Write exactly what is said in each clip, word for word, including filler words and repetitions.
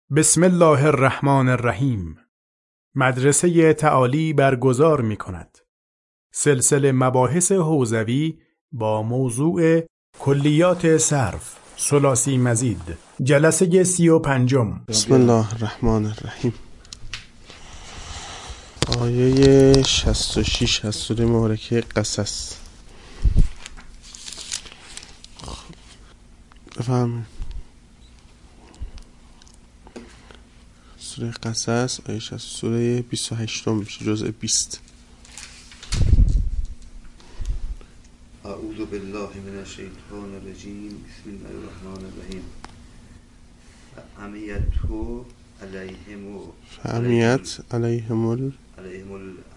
بسم الله الرحمن الرحیم. مدرسه تعالی برگزار می کند سلسله مباحث حوزوی با موضوع کلیات صرف ثلاثی مزید، جلسه سی و پنجم. بسم الله الرحمن الرحیم. آیه شصت و شش از سوره مبارکه قصص. بفرمایید. سوره قصص آیه شصت، سوره بیست و هشت میشه، جزء بیست. اعوذ بالله من الشیطان الرجیم. بسم الله الرحمن الرحیم. فعمیتو علیهم فعمیت علیهم ال علیهم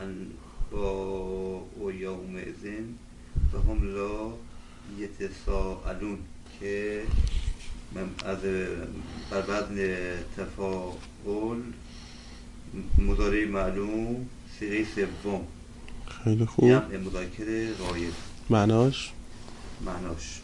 الانباء یومئذ فهم لا یتساءلون، که من از بر وزن تفاعل مضارع معلوم صیغه سوم. خیلی خوب. جمع مذکر غایب. معناش معناش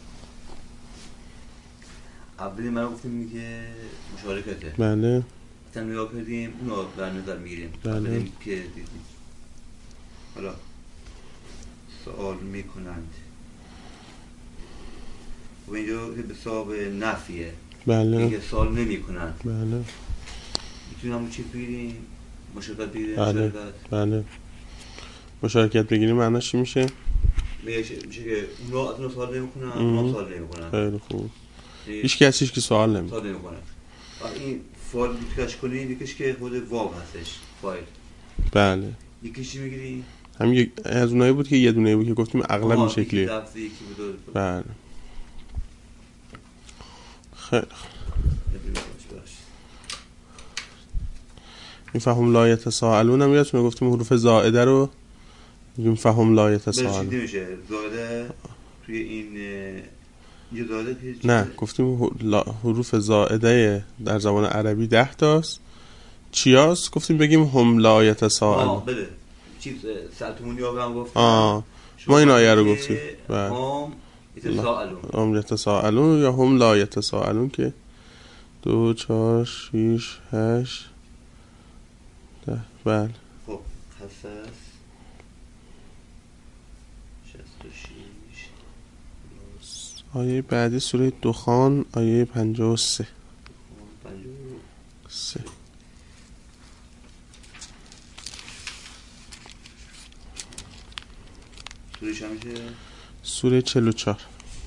اولی من گفتیم که مشارکته. بله. تا نگاه کردیم اونو در نظر میگیریم. بله. که دیدیم حالا سوال میکنند و اینجا که به صاحب نفیه. بله. اینکه سوال نمی کنند. بله. میتونیم همون چی بگیریم؟ مشارکت بگیریم. بله. مشارکت بله. مشارکت بگیریم معناش چی میشه؟ میشه میشه که اونا از اون سوال نمی کنند، اونا سوال نمی کنند. خیلی خوب. هیچ کسی که سوال نمی سوال نمی کنند. این فایل بیتکش کنیم، یکیش که خود واو هستش فایل. بله. یکیش چی میگیری؟ هم یک از اونایی بود که یه دونه بود که گفتیم اغلب این شکلیه. لفظی یکی بود. بله. خیلی این فهم لا یتساءلون هم یادتونه گفتیم حروف زائده رو میگیم فهم لا یتساءلون. بله. میشه زائده توی این یه زائده که نه گفتیم حروف زائده در زبان عربی ده تاست. چیاست؟ گفتیم بگیم هم لا یتساءلون. آه بله. چیز سلطمونی ها هم گفتیم. آه ما این آیه رو گفتیم. بله. هم یتساءلون. هم یتساءلون یا هم لا یتساءلون که دو چهار شیش هشت ده. بله. خب قصص شصت و شش. آیه بعدی سوره دخان آیه پنجاه و سه. سه. سورش هم میشه سوره چهل و چهار.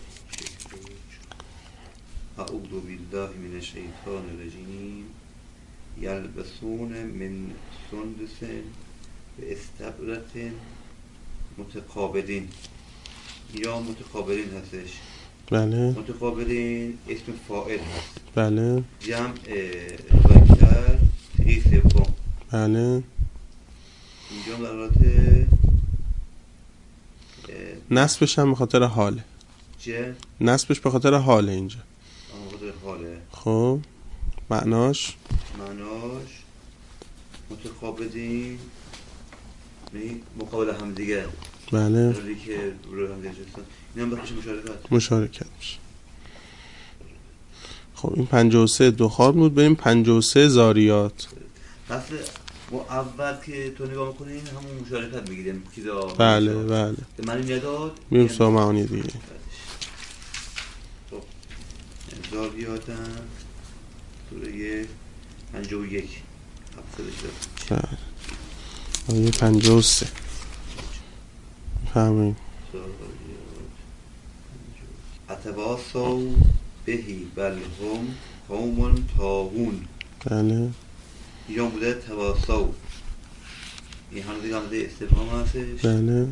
اعوذ بالله من الشیطان الرجیم. یلبسون من سندس به استبرت متقابلین. یا متقابلین هستش. بله. متقابلین اسم فاعل هست. بله. جمع مذکر صیغه سوم. بله. اینجا در حالت نصبش هم به خاطر حاله. چه؟ نصبش به خاطر حاله اینجا. به خاطر حاله. خب معناش معناش متقابلین یعنی مقابل هم دیگه. بله. روی که روی هم دیگه هستن. این هم بخش مشارکت. مشارکت میشه. خب این پنجاه و سه دخان بود. بریم پنجاه و سه زاریات. پس و اول که تو نگاه میکنین همون مشارکت میگیریم. بله بله. به معنی نداد میریم سوال معانی دیگه. خب زاریات هم سوره پنجاه و یک هفتادش داد. بله. آیه پنجاه و سه. فهمیم. اتواصوا بهی بل هم قوم طاغون. بله. اینجا بوده تواصوا. این هم دیگه همده استفهام هستش. بله.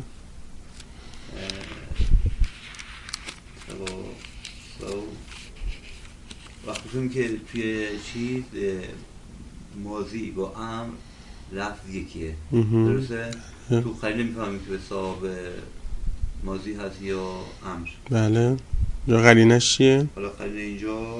تواصوا وقتی کنیم که توی چیز ماضی با امر لفظ یکیه. درسته؟ تو خیلی نمیفهمیم که به صاحب ماضی هست یا امر. بله. جا قرینش چیه؟ حالا قرینه اینجا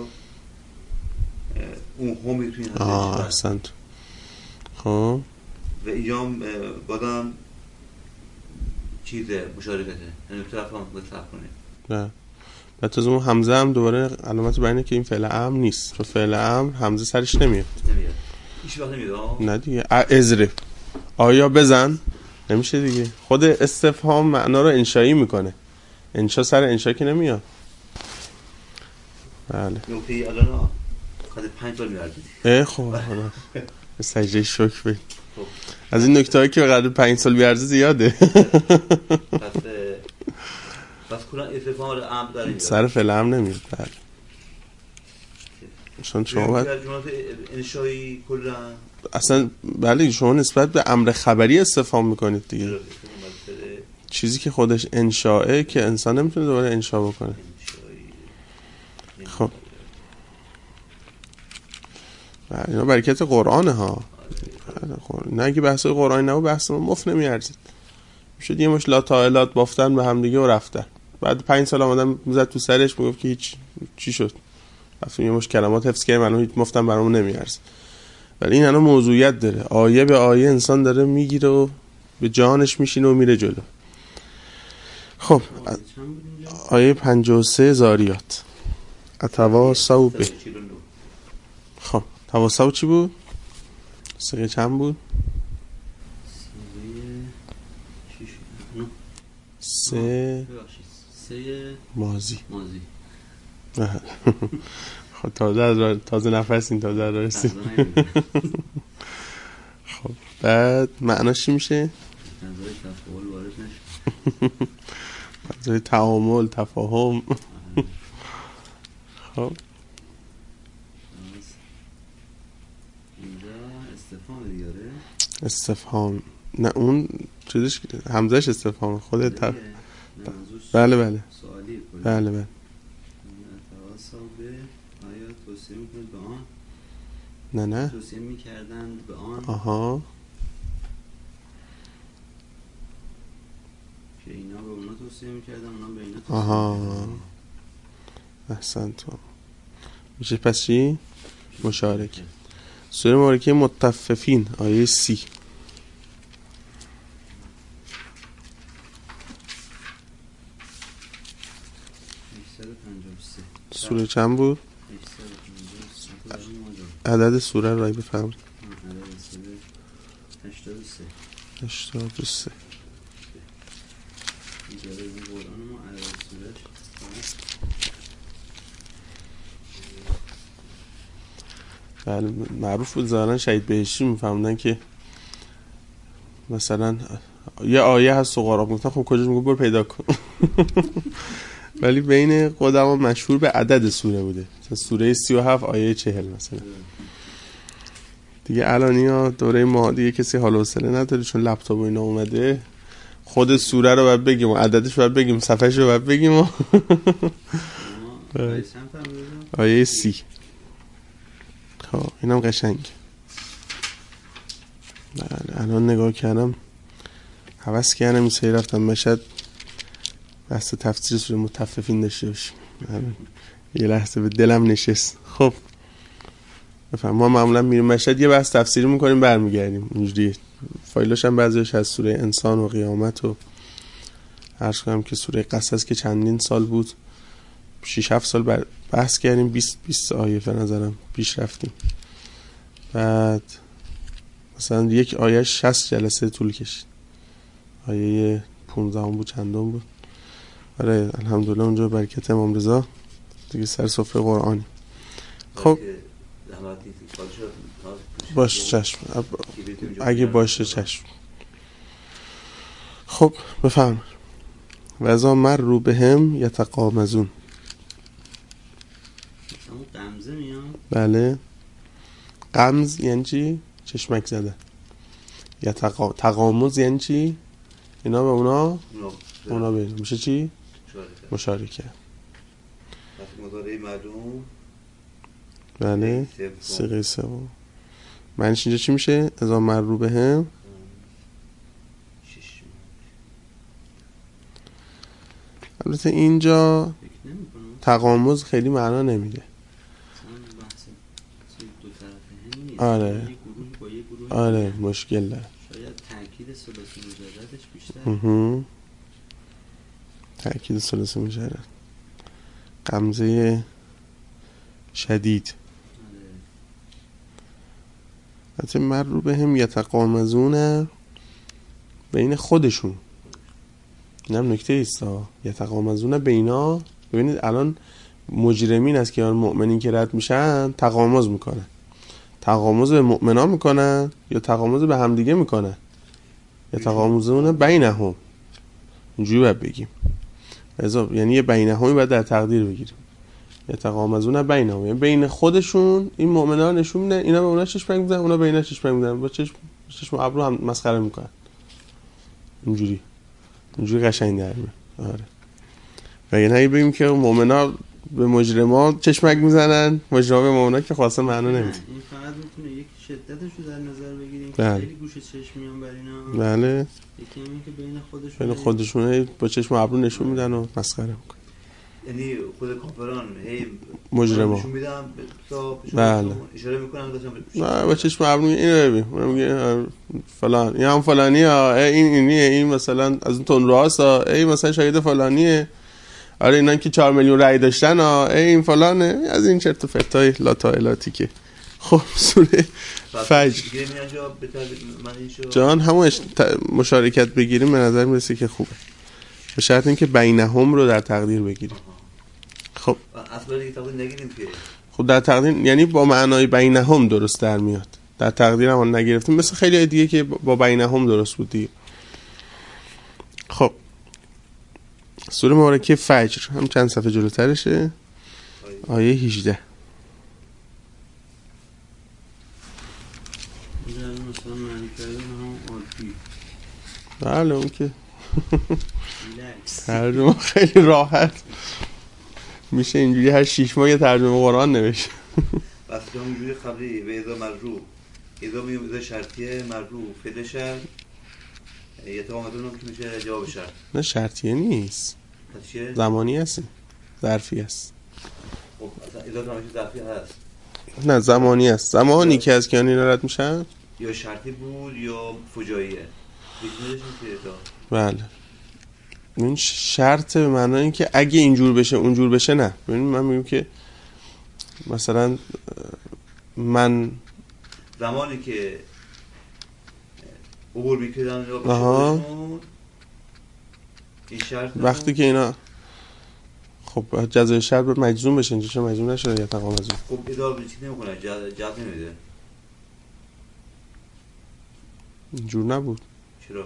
اون همی توی این هست. آه احسنت. خب و اینجا بادم چیزه مشارکته، یعنی طرف هم بصرف کنه. نه و تازه اون همزه هم دوباره علامت بر اینه که این فعل امر نیست، چون فعل امر همزه سرش نمیاد. نمیاد. هیچ وقت نمیاد. نه دیگه. ازره آیا بزن نمیشه دیگه. خود استفهام معنا رو انشایی میکنه، انشا سر انشا که نمیاد. بله. نکته الان خود پنج سال می‌ارزید. اه خب حالا سجده شکر بید. از این نکته هایی که قدر پنج سال بیارزه زیاده. پس پس کلا استفهام رو امر داریم سر فعل امر نمیاد. بله. چون شما باید انشایی کلا اصلا بله شما نسبت به امر خبری استفهام میکنید دیگه. چیزی که خودش انشاءه که انسان نمیتونه دوباره انشا بکنه. خب بله اینا برکت قرآنه ها. نه اگه بحث قرآنی نبود بحث ما مفت نمیارزید. میشد یه مش لاطائلات بافتن به هم دیگه و رفتن. بعد پنج سال آمدن میزد تو سرش میگفت که هیچ چی شد. رفتیم یه مش کلمات حفظ کردیم الان هیچ مفتم برامون نمیارزه. ولی این الان موضوعیت داره. آیه به آیه انسان داره میگیره و به جانش میشینه و میره جلو. خب آیه پنجاه و سه زاریات اتواصوا به. خب تواصوا چی بود؟ سقه چند بود؟ سه سه مازی مازی. خب تازه تازه نفس این تازه رسید. خب بعد معناش چی میشه؟ فضای تفاعل وارد نشه. فضای تعامل تفاهم. خب اینجا استفهام دیگه. استفهام نه اون چیزش همزهش استفهام خودت تف... بله بله سوالی بله بله تواصل به آیا توصیه میکنید به آن؟ نه نه توصیه میکردند به آن. آها که اینا به اونا توصیه میکردن اونا به اینا توصیه آها احسن تو میشه پس چی؟ مشارکه. سوره مبارکه مطففین آیه سی. سوره چند بود؟ عدد سوره رای بفرمایید. عدد سوره هشتاد و سه. هشتاد و سه. اینجا این قرآن ما عدد سورهش بله معروف بود زارن شهید بهشتی میفهمدن که مثلا یه آیه هست و قرآن گفتن خب کجاش میگه برو پیدا کن. ولی بین قدما مشهور به عدد سوره بوده. مثلا سوره سی و هفت آیه چهل مثلا. دیگه الانی ها دوره ما دیگه کسی حال و حوصله نداره چون لپتاپ و اینا اومده. خود سوره رو باید بگیم و عددش باید بگیم صفحهش رو باید بگیم و آیه سی. خب اینم قشنگ. بله الان نگاه کردم حوض کردم این سری رفتم مشهد بحث تفسیر سوره مطففین داشته باشیم. یه لحظه به دلم نشست. خب بفهم ما معمولا میریم مشهد یه بحث تفسیری میکنیم برمیگردیم اینجوری. فایلاش هم بعضیش از سوره انسان و قیامت و عرض کنم که سوره قصص که چندین سال بود شش هفت سال بحث کردیم. بیست بیست آیه به نظرم پیش رفتیم. بعد مثلا یک آیه شصت جلسه طول کشید. آیه پانزده بود چندم بود. آره الحمدلله اونجا برکت امام رضا دیگه سر سفره قرآنی. خب باشه چشم اگه باشه چشم. خب بفهم وزا مر رو به هم یتقامزون. قمزه میاد. بله قمز یعنی چی؟ چشمک زده. یتقا... تقامز یعنی چی؟ اینا به اونا اونا به میشه چی؟ مشارکه. وقتی مضارع معلوم بله صیغه سوم معنیش اینجا چی میشه؟ اذا مر رو به هم. البته اینجا تقامز خیلی معنا نمیده. آره آره مشکل داره. شاید تاکید ثلاثی مجردش بیشتر. اها تاکید ثلاثی مجرد. غمزه شدید. حتی مرو به هم یتقامزون بین خودشون. اینم نکته ایستا یتقامزون بینا. ببینید الان مجرمین از که مؤمنین که رد میشن تقامز میکنن. تقامز به مؤمنان میکنن یا تقامز به همدیگه میکنن؟ یتقامزون بینهم. اینجوری باید بگیم. یعنی یه بینهمی باید در تقدیر بگیریم. یتقامزون بینهم، یعنی بین خودشون این مؤمنان نشون میدن اینا به اونا چشم میزنن، اونا به اینا چشم میزنن، با چشم چشم ابرو هم مسخره میکنن. اینجوری اینجوری قشنگ در میاد. آره. و یعنی اگه بگیم که مؤمنا به مجرما چشمک میزنن، مجرما به مؤمنا که خاصه معنا نمیده. این فقط میتونه یک شدتش رو در نظر بگیریم بله. خیلی گوشه چشم میان بر اینا. بله. یکی همین که بین خودشون بین خودشون با چشم ابرو نشون میدن و مسخره میکنن. یعنی خود کافران هی مجرما نشون میدن تا بله. اشاره میکنن داشتن نه با چشم ابرو اینو ببین، اونم میگه فلان این هم فلانیه، این اینیه، این مثلا از اون تون راسا، این مثلا شاگرد فلانیه، آره اینا که چهار میلیون رأی داشتن ها، این فلانه، از این چرت و پرتای لاتایلاتی که خب سوره فجر جان همون مشارکت بگیریم به نظر میرسه که خوبه، به شرط اینکه بینهم رو در تقدیر بگیریم. خب اصلا دیگه تقدیر نگیریم که خب در تقدیر یعنی با معنای بینهم درست در میاد، در تقدیر هم نگرفتیم مثل خیلی دیگه که با بینهم درست بود دیگه. خب سوره مبارکه فجر هم چند صفحه جلوترشه، آیه هجده. مثلا معنی کردن هم عادی. بله اون که ترجمه خیلی راحت میشه اینجوری هر شیش ماه یه ترجمه قرآن نوشت. بس که اونجوری خبری به اذا مرجو اذا میگم اذا شرطیه مرجو فعل شرط یتقامزون هم که میشه جواب شرط. نه شرطیه نیست، زمانی هست، ظرفی هست. خب اصلا اذا تماشی ظرفی هست. نه زمانی هست، زمانی که از کیانی رد میشن یا شرطی بود یا فجاییه. بله این شرط به معنای این که اگه اینجور بشه اونجور بشه نه. ببینید من میگم که مثلا من زمانی که عبور میکردن یا بشون این شرط وقتی که اینا خب جزای شرط باید مجزوم بشه، اینجا چون مجزوم نشده یا تقامزون. خب ادامه چی نمیکنه جز نمیده اینجور نبود. چرا؟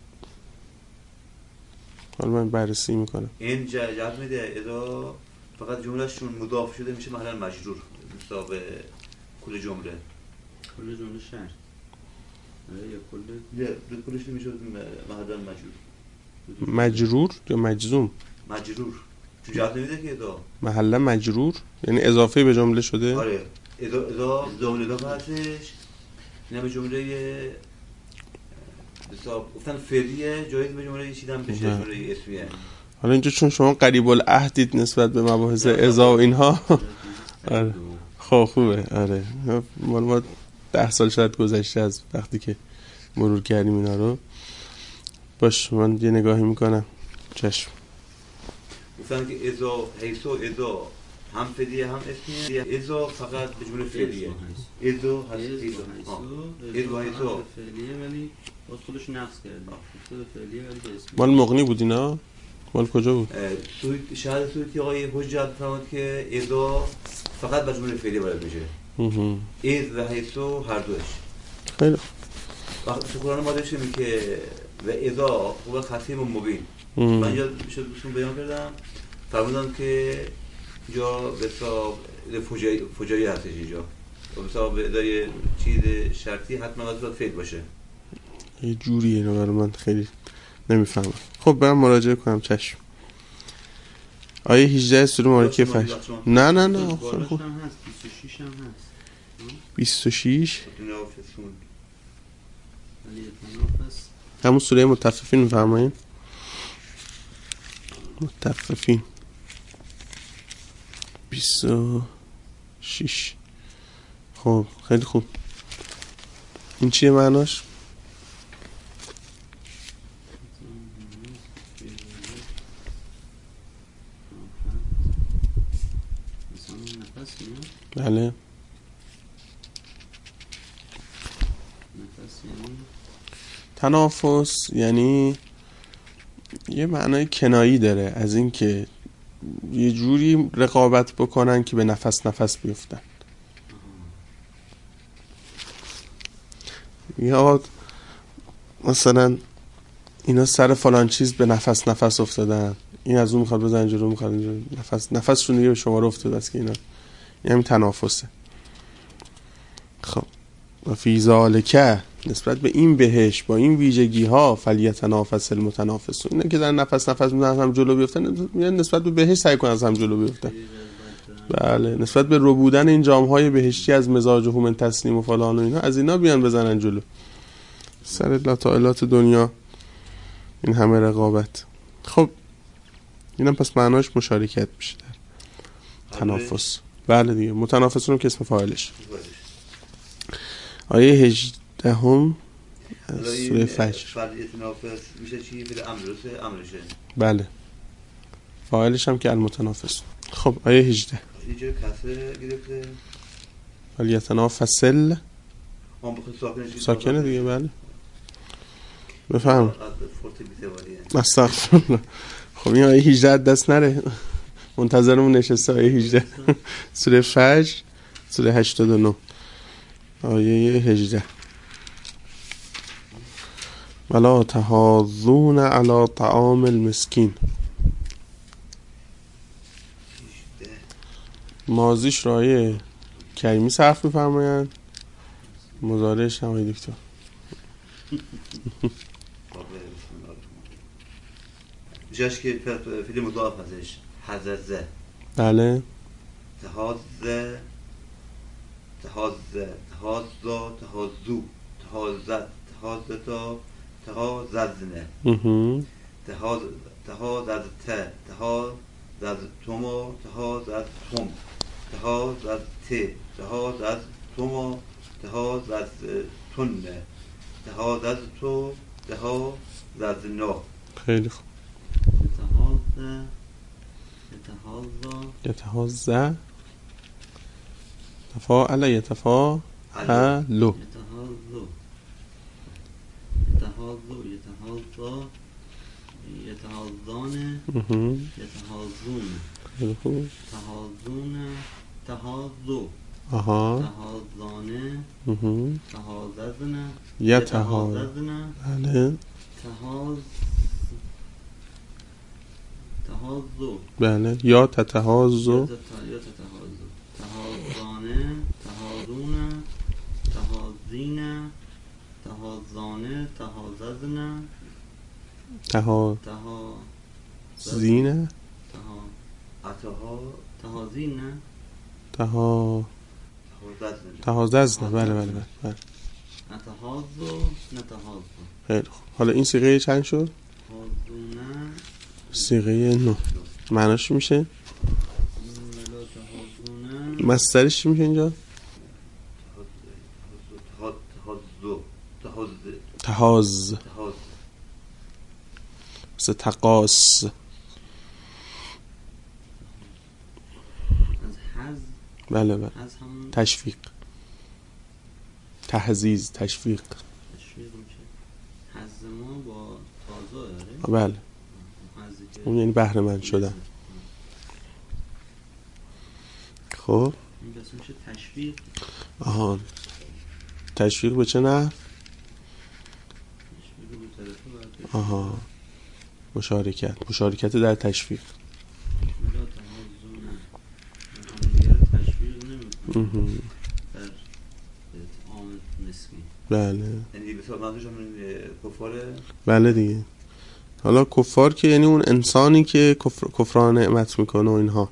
حالا من بررسی میکنم. این جز میده ادا فقط جملهشون مضاف شده میشه مثلا مجرور حساب کل جمله کل جمله شرط یا کل یا کلش نمیشه مثلا مجرور مجرور یا مجزوم مجرور چون جز نمیده که ادا محله مجرور یعنی اضافه به جمله شده. آره ادا ادا جمله اضافه هستش اینا به جمله حساب گفتن فعلیه جایز به جمله چیدن بشه جمله اسمیه. حالا اینجا چون شما قریب العهدید نسبت به مباحث ازا و اینها آره خب خوبه. آره مال ما ده سال شاید گذشته از وقتی که مرور کردیم اینا رو. باش من یه نگاهی میکنم. چشم. گفتن که ازا حیثو ازا هم فعلیه هم اسمیه. ازا فقط به جمله فعلیه. ازا هست ازا حیثو فعلیه ولی باز خودش نقص کرده خود فعلیه ولی به اسمیه. مال مغنی بود اینا؟ مال کجا بود؟ سویت شهر سویتی آقای حجت فرمود که ازا فقط به جمله فعلیه وارد میشه. از و حیثو هر دوش. خیلی وقتی تو قرآن ما داشتیم که و ازا خوبه خصیم و مبین. من اینجا شد بسون بیان کردم فرمودم که اینجا به حساب فجایی هستش اینجا به حساب ادای چیز شرطی حتما باید فعل باشه. یه جوریه اینو برای من خیلی نمیفهمم. خب برم مراجعه کنم. چشم. آیه هجده سوره مبارکه فجر. نه نه نه آخر خوب هم هست بیست و شش هم هست بیست و شش ولی اتناف هست همون سوره متففین میفرمایین. متففین بیست و شش. خب خیلی خوب. این چیه معناش؟ بله. نفس یعنی تنافس یعنی یه معنای کنایی داره از این که یه جوری رقابت بکنن که به نفس نفس بیفتن. یا مثلا اینا سر فلان چیز به نفس نفس افتادن، این از اون میخواد بزن جلو، میخواد اینجا نفس نفسشون دیگه به شما رو افتاده است که اینا این همین تنافسه. خب و فی ذالک نسبت به این بهش با این ویژگی ها فلیتنافس المتنافسون، اینا که در نفس نفس میزنن هم جلو بیفتن، یعنی نسبت به بهش سعی کنن از هم جلو بیفتن. بله نسبت به ربودن این جام‌های بهشتی از مزاج و من تسنیم و فلان و اینا، از اینا بیان بزنن جلو سر لطائلات دنیا این همه رقابت. خب اینم پس معناش مشارکت میشه در تنافس. بله دیگه متنافسون هم که اسم فاعلش. آیه هجده هم سوره فجر. فلیتنافس میشه چی؟ بده امر درسته؟ امرشه. بله فاعلش هم که المتنافس. خب آیه هجده اینجا کسره گرفته فلیتنافسل هم بخواد ساکنه چی؟ ساکنه دیگه. بله بفهم. فورت بیتواریه. استغفرالله. خب این آیه هجده دست نره، منتظرمون نشسته. آیه هجده سوره فجر سوره هشتاد و نه آیه هجده. ولا تحاضون علی طعام المسکین. ماضیش را آیه کریمی صرف می‌فرمایند، مضارعش هم آیه دکتر. جاش که فیلم مضاعف ازش حززه. بله تحازه تحازه تحازا تحازو تحازت تحازتا تحاززنه تحاز تحاززته تحاززتما تحاززتم تحاززته تحاززتما تحاززتنه تحاززتو تحاززنا. خیلی خوب. یتحاضه یتحاضه تفاعل یتفاعلو یتحاضو یتحاضو یتحاضا یتحاضانه یتحاضون خیلی خوب. تحاضونه تحاضو آها تحاضانه تحاضزنه یتحاضزنه. بله تحاض تحاضو بله یا تتحاضو یا تتحاضو تحاضانه تحاضونه تحاضینه تحاضانه تحاضزنه تها تها زینه تها اتها تحاضینه تها تحاززنه. تحاضزنه. بله بله بله بله. نتحاضو نتحاضو. خیلی خوب. حالا این صیغه چند شد؟ تحاضونه صیغه نو. معناش میشه ولا تحاضونه مصدرش چی میشه اینجا؟ تحازو تحاز تحاز تحاز مثل تقاس. از حز. بله بله. حز همون تشویق، تحزیز، تشویق. تشویق میشه. حز ما با تازه داره. بله اون یعنی بهره مند شدن. خب این بس میشه تشویق. آها تشویق به چه نحو؟ تشویق به طرف باید. آها مشارکت، مشارکت در تشویق. ولا تحاضونه همدیگر تشویق نمیکنه در اطعام مسکین. یعنی بله بسیار منظورش همون کفاره. بله دیگه. حالا کفار که یعنی اون انسانی که کفر، کفران نعمت میکنه و اینها،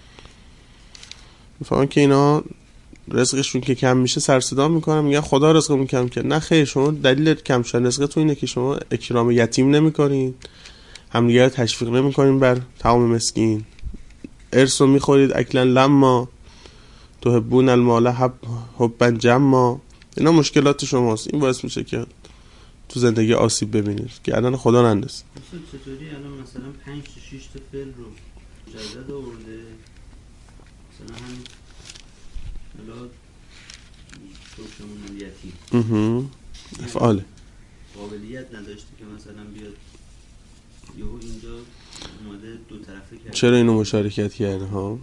میفهمن که اینا رزقشون که کم میشه سر صدا میکنن، میگن خدا رزقمون کم کرد. نه خیر، شما دلیل کم شدن رزقتون اینه که شما اکرام یتیم نمیکنین، همدیگه رو تشویق نمیکنین بر طعام مسکین، ارث رو میخورید اکلا لما تحبون المال حب حبا جما. اینا مشکلات شماست، این باعث میشه که تو زندگی آسیب ببینید. گردن خدا ننداز. مثلا چطوری الان مثلا پنج تا شش تا فعل رو جدد آورده، مثلا هم حالا سفرمون یتیم اها افعال قابلیت نداشته که مثلا بیاد یهو اینجا اومده دو طرفه کرده. چرا اینو مشارکت کرده ها؟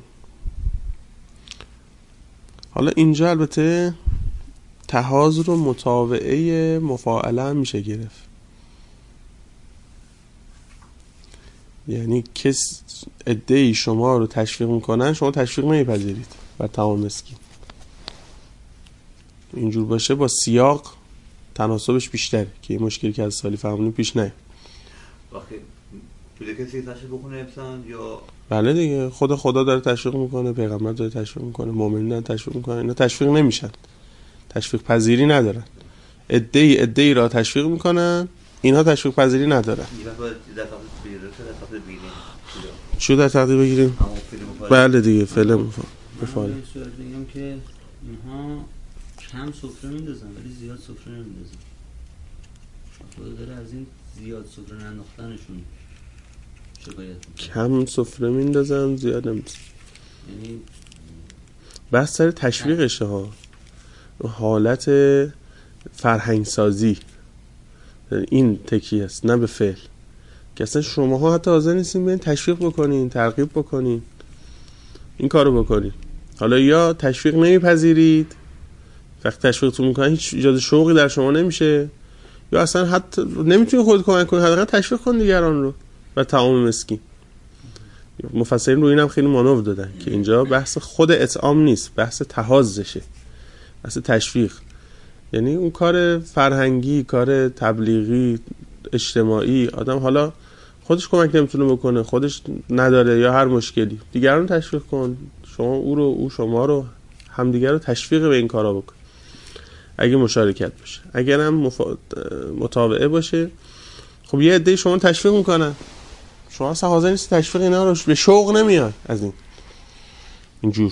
حالا اینجا البته تحاز رو متابعه مفاعله هم میشه گرفت. یعنی کس عده‌ای شما رو تشویق میکنن، شما تشویق نمیپذیرید بر تمام مسکین. اینجور باشه با سیاق تناسبش بیشتره که این مشکلی که از سالی فهمونیم پیش نه. واقعا بوده کسی تشویق بکنه ابسان یا بله دیگه، خود خدا داره تشویق میکنه، پیغمبر داره تشویق میکنه، مؤمنین داره تشویق میکنه. اینا تشویق نمیشن، تشویق پذیری ندارن. عده‌ای عده‌ای را تشویق میکنن، اینها تشویق پذیری ندارن. چی در تقدیر بگیریم؟ بله دیگه فعلا بفعال. من سوال بگم که اینها کم سفره میندازن ولی زیاد سفره نمیندازن. خدا داره از این زیاد سفره ننداختنشون شکایت میکنه. کم سفره میندازن زیاد نمیندازن. یعنی بس سر تشویقشه ها، حالت فرهنگ سازی این تکی است، نه به فعل. که اصلا شماها حتی حاضر نیستین بیاین تشویق بکنین، ترغیب بکنین، این کارو بکنین. حالا یا تشویق نمیپذیرید، وقتی تشویقتون میکنن هیچ ایجاد شوقی در شما نمیشه، یا اصلا حتی نمیتونین خودت کمک کنین، حداقل تشویق کن دیگران رو و تعامل مسکین. مفسرین روی اینم خیلی مانور دادن که اینجا بحث خود اطعام نیست، بحث تحاضشه، بحث تشویق. یعنی اون کار فرهنگی، کار تبلیغی، اجتماعی، آدم حالا خودش کمک نمیتونه بکنه، خودش نداره یا هر مشکلی، دیگران تشویق کن. شما او رو، او شما رو، همدیگر رو تشویق به این کارا بکن اگه مشارکت باشه. اگر هم مفا... متابعه باشه، خب یه عده شما تشویق میکنن، شما اصلا حاضر نیستی تشویق اینا رو، به شوق نمیاد از این اینجور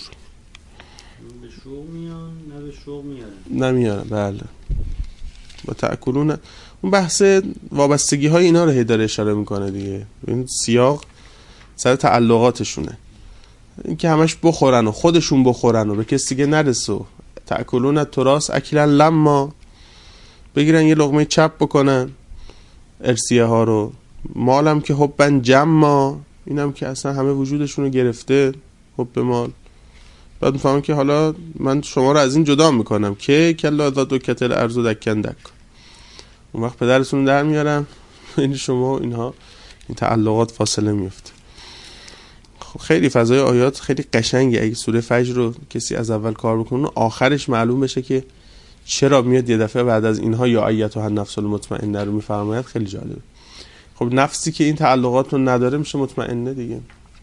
به شوق میان نه به شوق میارن نمیارن. بله با تأکلون اون بحث وابستگی های اینا رو هی داره اشاره میکنه دیگه. این سیاق سر تعلقاتشونه، این که همش بخورن و خودشون بخورن و به کسی دیگه نرسه و تأکلون التراث اکلا لما، بگیرن یه لقمه چپ بکنن ارسیه ها رو. مالم که حبن جمع، اینم که اصلا همه وجودشون رو گرفته حب مال. بعد میفهمم که حالا من شما رو از این جدا میکنم که کلا ذات و کتل ارز و دکن دک، اون وقت پدرتون در میارم این شما اینها این تعلقات فاصله میفته. خب خیلی فضای آیات خیلی قشنگه. اگه سوره فجر رو کسی از اول کار بکنه آخرش معلوم بشه که چرا میاد یه دفعه بعد از اینها یا ایتها النفس المطمئنه رو میفرماید. خیلی جالبه. خب نفسی که این تعلقات رو نداره میشه مطمئنه دیگه.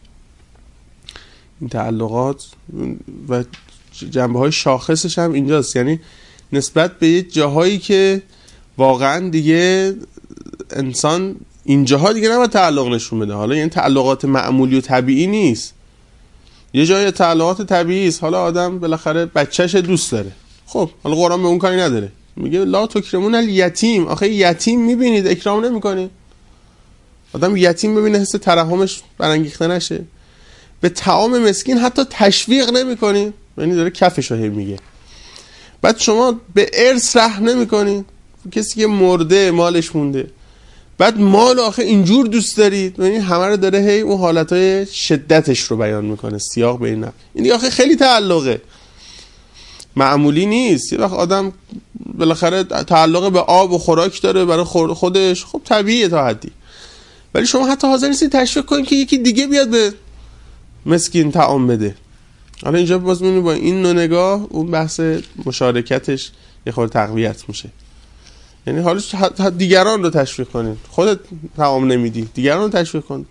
این تعلقات و جنبه های شاخصش هم اینجاست، یعنی نسبت به یه جاهایی که واقعا دیگه انسان اینجاها دیگه نباید تعلق نشون بده. حالا یعنی تعلقات معمولی و طبیعی نیست، یه جای تعلقات طبیعی است. حالا آدم بالاخره بچه‌ش دوست داره، خب حالا قرآن به اون کاری نداره، میگه لا تکرمون الیتیم. آخه یتیم میبینید اکرام نمیکنید. آدم یتیم ببینه حس ترحمش برانگیخته نشه. به طعام مسکین حتی تشویق نمیکنید، یعنی داره کفشو هی میگه. بعد شما به ارث رحم نمیکنید، کسی که مرده مالش مونده، بعد مال آخه اینجور دوست دارید، یعنی همه رو داره هی اون حالتهای شدتش رو بیان میکنه. سیاق به این این دیگه آخه خیلی تعلقه، معمولی نیست. یه وقت آدم بالاخره تعلق به آب و خوراک داره برای خودش، خب طبیعیه تا حدی، ولی شما حتی حاضر نیستید تشویق کنید که یکی دیگه بیاد به مسکین طعام بده. حالا اینجا باز میبینید با این نوع نگاه اون بحث مشارکتش یه خورده تقویت میشه. یعنی حالا دیگران رو تشویق کنید، خودت طعام نمیدی دیگران رو تشویق کن.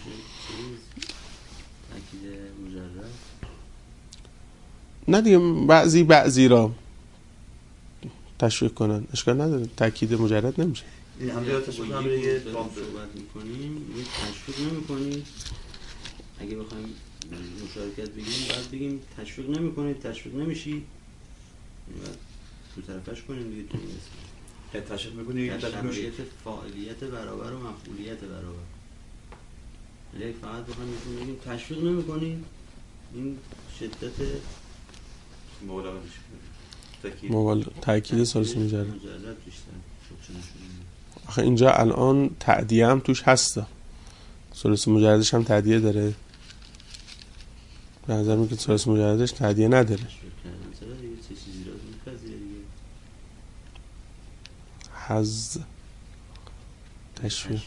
نه دیگه بعضی بعضی را تشویق کنن اشکال نداره، تاکید مجرد نمیشه. این همه تشویق هم دیگه صحبت میکنیم، تشویق نمیکنیم. اگه بخوایم مشارکت بگیم بعد بگیم تشویق نمیکنید، تشویق نمیشی، بعد تو طرفش کنیم دیگه. تو یا تشویق میکنید یا تشویق شرایط فاعلیت برابر و مفعولیت برابر. ولی فقط بخوایم بگیم تشویق نمیکنید، این شدت مبالغه میشه مبالغه تاکید ثالثی مجرد. مجرد بیشتر خودشون شده. آخه اینجا الان تعدیه هم توش هسته، ثالثی مجردش هم تعدیه داره. به نظر میاد که ثالثی مجردش تعدیه نداره. حظ تشویق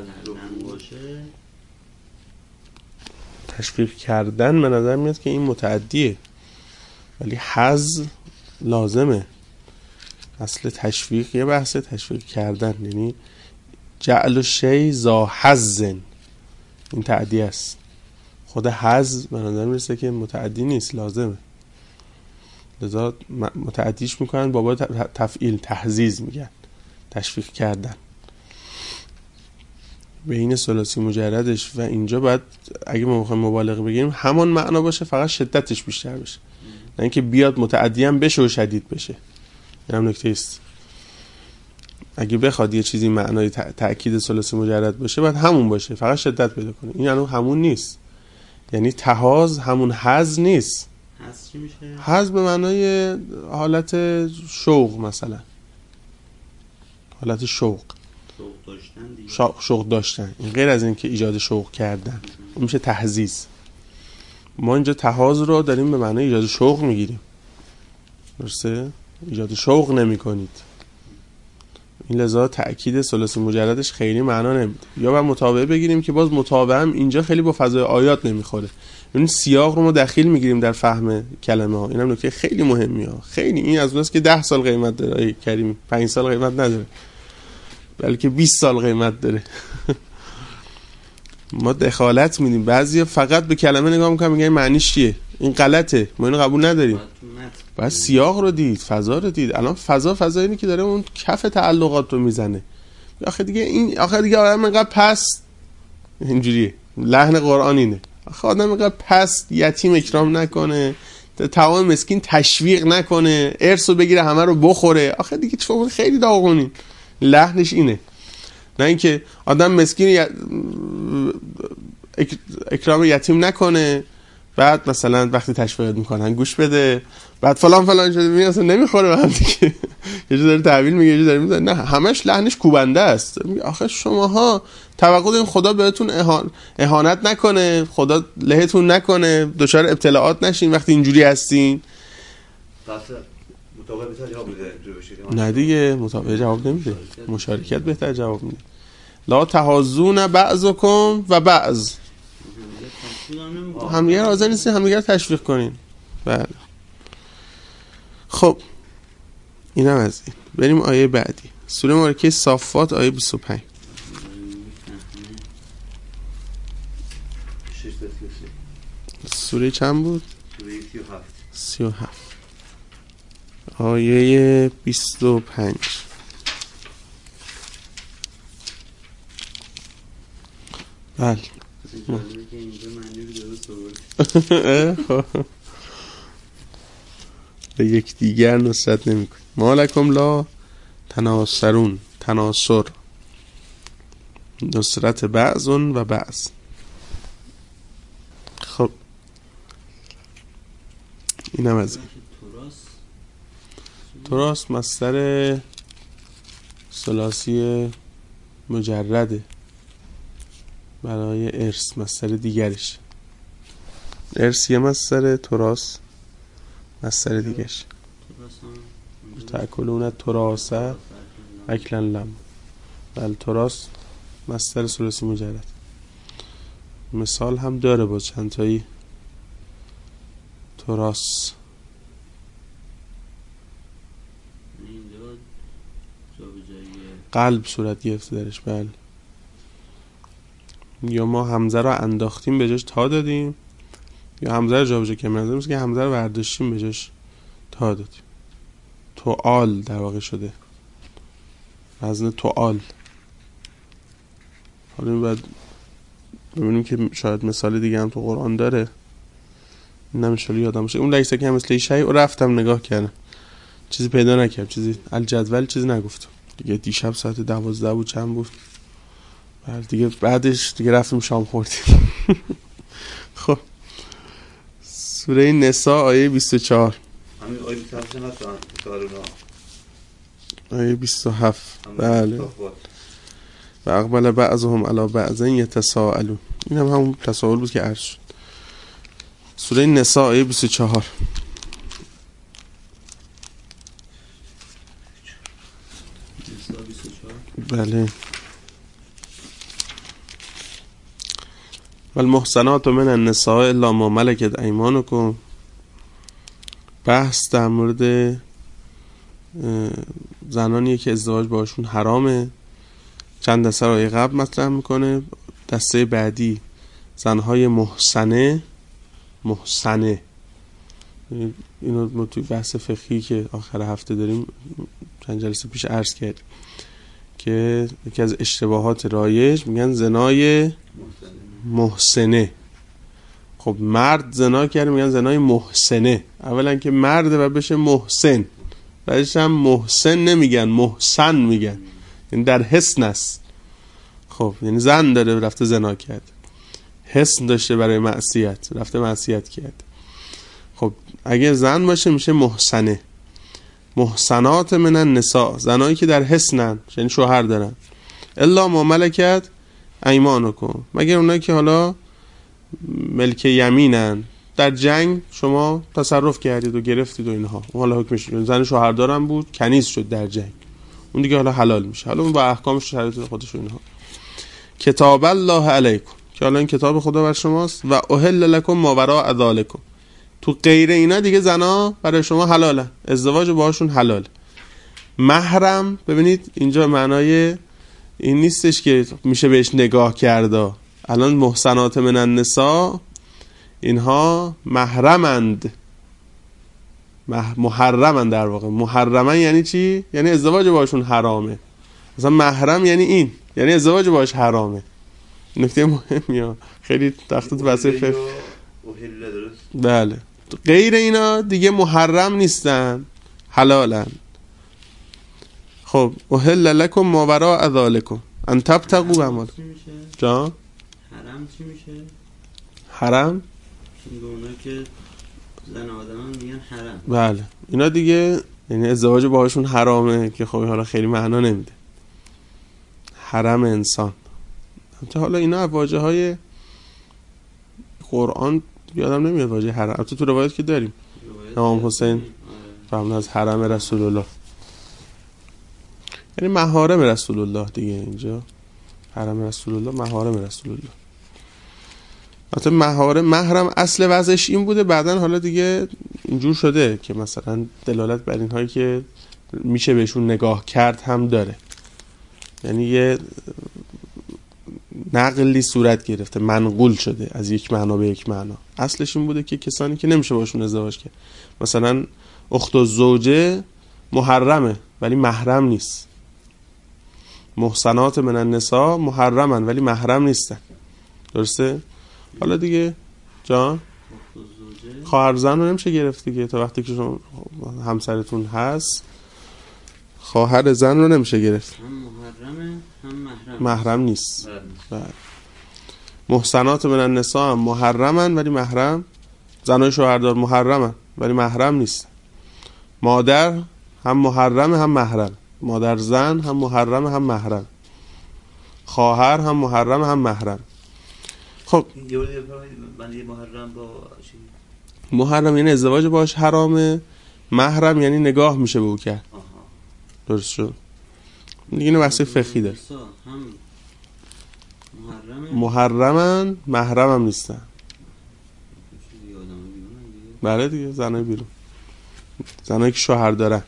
تشویق کردن به نظر میاد که این متعدیه، ولی حظ لازمه. اصل تشویق یه بحث تشویق کردن، یعنی جعل شی ذا حظ، این تعدیه است. خود حظ به نظر میرسه که متعدی نیست، لازمه. لذا متعدیش میکنن بابا تفعیل، تحزیز میگن، تشویق کردن. بین ثلاثی مجردش و اینجا باید اگه ما میخوایم مبالغه بگیریم همان معنا باشه، فقط شدتش بیشتر بشه، نه اینکه بیاد متعدی هم بشه و شدید بشه. این هم نکته است. اگه بخواد یه چیزی معنای تأکید ثلاثی مجرد باشه باید همون باشه، فقط شدت پیدا کنه. این یعنی همون نیست، یعنی تهاز همون حظ نیست. حظ چی میشه؟ حظ به معنای حالت شوق، مثلا حالت شوق، شوق داشتن دیگه. شوق, شوق داشتن، این غیر از این که ایجاد شوق کردن، این میشه تحزیز. ما اینجا تهاز رو داریم به معنای ایجاد شوق میگیریم، درسته؟ ایجاد شوق نمی کنید. این لذا تأکید ثلاثی مجردش خیلی معنا نمیده. یا باید متابعه بگیریم که باز متابعه هم اینجا خیلی با فضای آیات نمیخوره. یعنی سیاق رو ما دخیل میگیریم در فهم کلمه ها. اینم نکته خیلی مهمی ها. خیلی این از اوناست که ده سال قیمت داره. ای کریم پنج سال قیمت نداره، بلکه بیست سال قیمت داره. ما دخالت میدیم. بعضیا فقط به کلمه نگاه میکنن میگن معنیش چیه. این غلطه، ما اینو قبول نداریم. بعد سیاق رو دید، فضا رو دید. الان فضا فضا اینه که داره اون کف تعلقات رو میزنه. آخه دیگه این آخه دیگه آدم اینقدر پس اینجوریه. لحن قرآن اینه. آخه آدم اینقدر پس یتیم اکرام نکنه، تمام مسکین تشویق نکنه، ارث رو بگیره همه رو بخوره. آخه دیگه شما خیلی داغونین. لحنش اینه. نه اینکه آدم مسکین اکرام یتیم نکنه، بعد مثلا وقتی تشویق میکنن گوش بده، بعد فلان فلان شده میگه اصلا نمیخوره به هم دیگه. یه چیز داره تحویل میگه، یه چیز داره میزنه. نه، همش لحنش کوبنده است. میگه آخه شماها توقع دارین خدا بهتون اهان... اهانت نکنه، خدا لهتون نکنه، دچار ابتلاعات نشین وقتی اینجوری هستین. مطابق بهتر جواب میده. نه دیگه مطابق جواب نمیده، مشارکت بهتر جواب میده. لا تهازون بعضکم و بعض، همدیگه حاضر نیستین همدیگه تشویق کنین. بله. خب اینم از این. بریم آیه بعدی، سوره مبارکه صافات، آیه بیست و پنج. سوره چند بود؟ سوره سی و هفت. سی و هفت. آیه بیست و پنج. بله. به یک دیگر نصرت نمی کنید. مالکم لا تناصرون، تناصر نصرت بعضون و بعض. خب اینم از این. تراس مصدر ثلاثی مجرده برای ارث، مصدر دیگرش. ارث یه مصدر، تراس مصدر دیگرش. تأکلون تراسه اکلا لم. بل تراس مصدر ثلاثی مجرد. مثال هم داره با چند تایی. تراس قلب صورت گرفته درش. بله. یا ما همزه رو انداختیم به جاش تا دادیم، یا همزه رو جابجا کردیم. منظورم اینه که همزه رو برداشتیم به جاش تا دادیم. توال در واقع شده، وزن توال. حالا باید ببینیم که شاید مثال دیگه هم تو قرآن داره، نمیشه یادم باشه. اون لیسه که هم مثل شیء رفتم نگاه کردم، چیزی پیدا نکردم، چیزی الجدول چیزی نگفتم دیگه. دیشب ساعت دوازده بود چند بود، بعد دیگه بعدش دیگه رفتیم شام خوردیم. خب سوره نساء آیه بیست و چهار. همین آیه بیست و هفت هم هست سوال اونا آیه بیست و هفت بله و اقبل بعضهم علی بعض یتساءلون. این هم همون تساؤل بود که عرض شد. سوره نساء آیه بیست و چهار. بله والمحصنات من النساء الا ما ملکت ایمانکم. بحث در مورد زنانی که ازدواج باشون حرامه. چند دسته آیه قبل مطرح میکنه. دسته بعدی زنهای محصنه. محصنه اینو ما توی بحث فقهی که آخر هفته داریم چند جلسه پیش عرض کردیم که یکی از اشتباهات رایج میگن زنای محسنه. خب مرد زنا کرده میگن زنای محسنه. اولا که مرد و بشه محسن، بعدش هم محسن نمیگن محسن میگن، یعنی در حسن است. خب یعنی زن داره رفته زنا کرد، حسن داشته برای معصیت رفته معصیت کرد. خب اگه زن باشه میشه محسنه. محسنات من النساء، زنایی که در حسنن، یعنی شوهر دارن. الا ما ملکت ایمانکم، مگر اونایی که حالا ملک یمینن، در جنگ شما تصرف کردید و گرفتید و اینها، اون حالا حکمش زن شوهر دارن بود کنیز شد در جنگ، اون دیگه حالا حلال میشه، حالا اون با احکامش شرایط خودش و اینها. کتاب الله علیکم، که حالا این کتاب خدا بر شماست. و احل لکم ما وراء ذالکم، تو غیر اینا دیگه زنا برای شما حلالن، ازدواج باهاشون حلال. محرم، ببینید اینجا معنای این نیستش که میشه بهش نگاه کرده. الان محسنات من النساء اینها محرمند، محرمند در واقع. محرمن یعنی چی؟ یعنی ازدواج باهاشون حرامه. مثلا محرم یعنی این، یعنی ازدواج باهاش حرامه. نکته مهمیه، خیلی تخت واسه فقه. بله غیر اینا دیگه محرم نیستن، حلالن. خب احل لکم ما وراء ذالکم ان تبتغوا باموال. جان حرم چی میشه؟ حرم اونا که زن آدمان میگن حرم. بله اینا دیگه یعنی ازدواج باهاشون حرامه، که خب حالا خیلی معنا نمیده. حرم انسان. حالا اینا واژه های قرآن یادم نمیاد واژه حرم، البته تو روایت که داریم امام حسین فهمون از حرم رسول الله، یعنی محارم رسول الله دیگه. اینجا حرم رسول الله، محارم رسول الله. البته محارم محرم اصل وضعش این بوده، بعدن حالا دیگه اینجور شده که مثلا دلالت بر این هایی که میشه بهشون نگاه کرد هم داره، یعنی یه نقلی صورت گرفته، منقول شده از یک معنا به یک معنا. اصلش این بوده که کسانی که نمیشه باشون ازدواج کرد، مثلا اخت الزوجه محرمه ولی محرم نیست. محسنات من النساء محرمن ولی محرم نیستن، درسته؟ حالا دیگه جان خواهر زن رو نمیشه گرفت دیگه، تا وقتی که شما همسرتون هست خواهر زن رو نمیشه گرفت، هم محرمه هم محرم محرم نیست. بله. محسنات من النساء هم محرمن ولی محرم، زنای شوهردار محرمن ولی محرم نیست. مادر هم محرم هم محرم، مادر زن هم محرم هم محرم، خواهر هم محرم هم محرم. خب محرم با محرم یعنی ازدواج باش حرامه، محرم یعنی نگاه میشه به او کرد. درست شد دیگه. اینو بحث فقهی داره. محرمن محرم هم نیستن. بله دیگه زنای بیرون، زنایی که شوهر دارن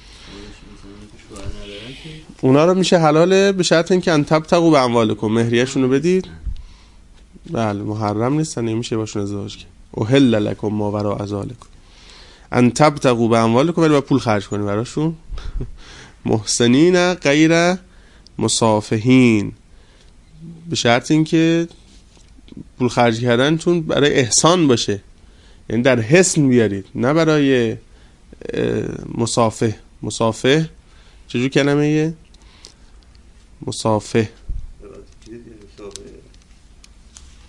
اونا رو میشه حلاله به شرط اینکه ان تبتغوا باموالکم، مهریه‌شون رو بدید. بله محرم نیستن، نمیشه باشون ازدواج کرد. احل لکم ما وراء ذالکم ان تبتغوا باموالکم، ولی با پول خرج کنی براشون. محسنین غیر مصافحین، به شرط اینکه پول خرج کردن چون برای احسان باشه، یعنی در حسن بیارید، نه برای مصافح. مصافح چجور کلمه یه؟ مصافح